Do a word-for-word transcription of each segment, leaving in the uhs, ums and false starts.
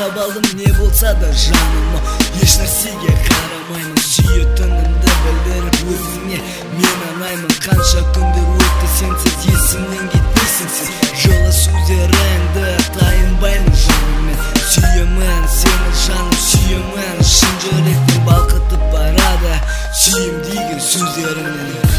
алдым, не болса да жаныма. Еш нәрсеге қарамаймын, сүйетінімді білдіріп өзіңе мен анаймын. Қанша күндер өтті сенсіз, есімнен кетпейсің сен. Жылы сөздеріңді тайынбаймын жаныммен. Сүйемін сені жаным, сүйемін, шын жүректен балқытып барады сүйем деген сөздеріңнен.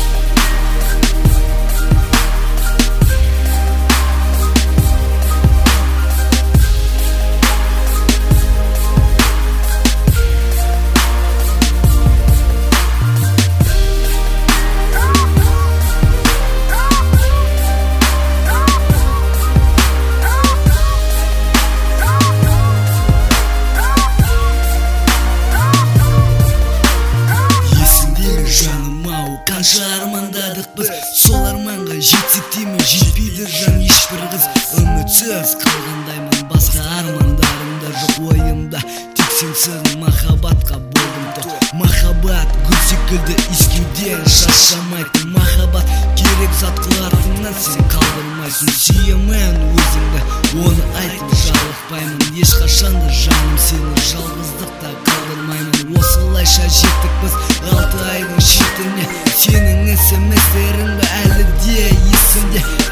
Қанша армандадық біз, сол арманға жетсек деймін, жетпейді жан ешбір қыз. Үмітсіз қалғандаймын, басқа армандарымда жоқ ойымда, тек сенсіз махаббатқа болдым тоқ. Махаббат гүл секілді иіскеуден шаршамайтын, махаббат керек зат қылатыннан сен қалдырмайсың. Сүйемін өзіңді, оны айтып жалықпаймын, ешқашанда жаным сені жалғыздықта қалдырмаймын. Осылайша жеттік біз алты айдың шетіне, сенің смс-терің әлі де есімде.